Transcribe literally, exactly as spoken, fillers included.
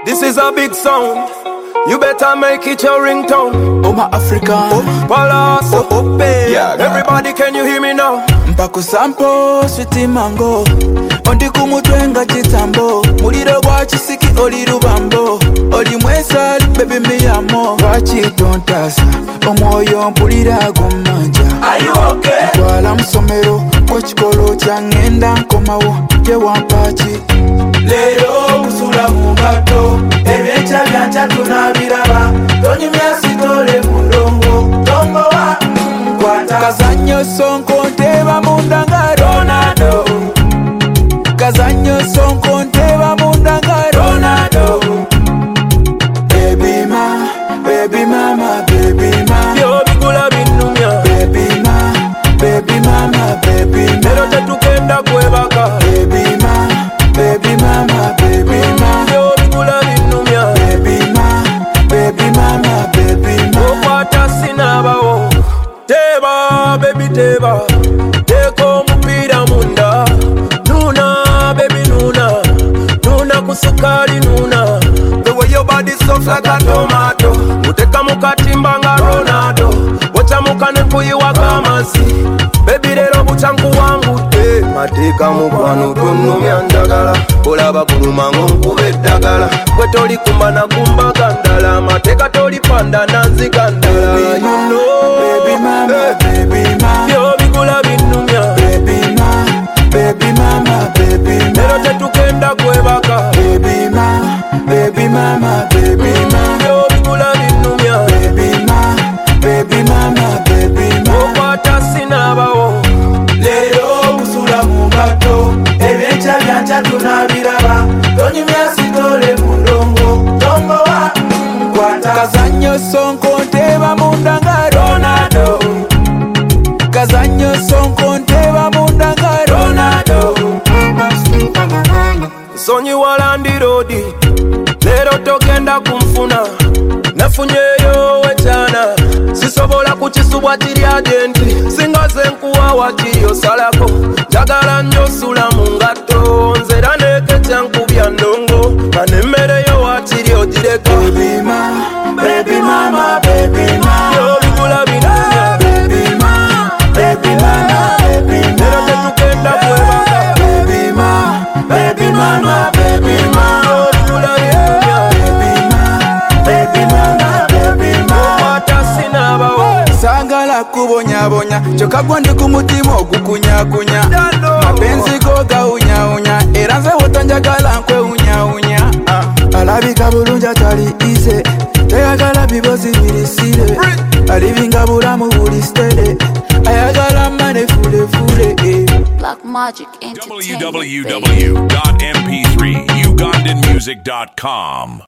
This is a big sound. You better make it your ringtone. Oh my African, oh Palaso, oh, oh babe. Yeah, everybody, can you hear me now? Mpaku sampo, sweetie mango. Ondi kumutwenga chitambo. Muliro wa chisiki oli rubambo. Oli mwesa, baby me amo. Wachi tontasa, omoyo mpulira gumanja. Are you okay? Twala msomero, kwa chikolo changenda nkomawo. Je wampachi lero kusula mugato. Ebyecha byancha tunabiraba. Tonyumya sitole mulongo. Tongo wa mkwata. Kazanyo sonko nteba mundanga Ronaldo. Kazanyo sonko nteba mundanga Ronaldo. Baby ma, baby mama, baby ma. Yo bigula binumya. Baby ma, baby mama, baby ma. Lero tetukenda kwebaka. Baby ma, baby mama, baby ma. Yo bigula binumya. Baby ma, baby mama, baby ma. Okwata sinabawo. Teba, baby teba. Teko mupira munda. Nuna, baby nuna. Nuna kusukali nuna. The way your body soft like a tomato. Uteka mukatimba nga Ronaldo. Wacha mukane kuyiwa kamasi. Baby lero buchangu wangu te. Mateka mukwano tunumya ndagala. Olaba kuluma nkube ddagala. Kwe toli kumba na kumba gandala. Mateka toli panda nanzi gandala. Baby ma, you know, baby mama, baby ma. Yo bigula binumya. Baby ma, baby mama, baby ma. Lero tetukenda kwebaka. Baby ma, baby mama, baby ma. Yo bigula binumya. Baby ma, baby mama, baby ma. Okwata sinabawo. Lero kusula mugato. Ebyecha byancha tunabiraba. Tonyumya sitole mulongo. Tongo wa mkwata. Kazanyo sonko nteba mundanga Ronaldo. Kazanyo sonko nteba mundanga Ronaldo. Sonyi walandi rodi. Lero togenda kumfuna. Nafunyeyo wechana. Sisobola kuchisubwa chiri agenti. Singaze nkuwa wakiri osalako. Jagala nyo sula mungato. Nzera neke chankubya ndongo. Manemereyo wakiri odireko. Baby ma, baby mama, baby ma. Yo bigula binunya. Baby ma, baby mama, baby ma. Lero tetukenda kwebaka. Baby ma, baby mama, baby ma. Yo bigula binunya. Baby ma, baby mama, baby ma. Okwata sinabawo. Sangala kubonyabonya choka gwandi kumutima ogukunyakunya. Mapenzi go gaunyaunya era nze wotanjagala nkwe unyaunya. Alabika bulungi atali ize tayagala bibozi birisire. Alivinga bulamu buli stede ayagala mane fule fule. Black Magic Entertainment. w w w dot m p three ugandan music dot com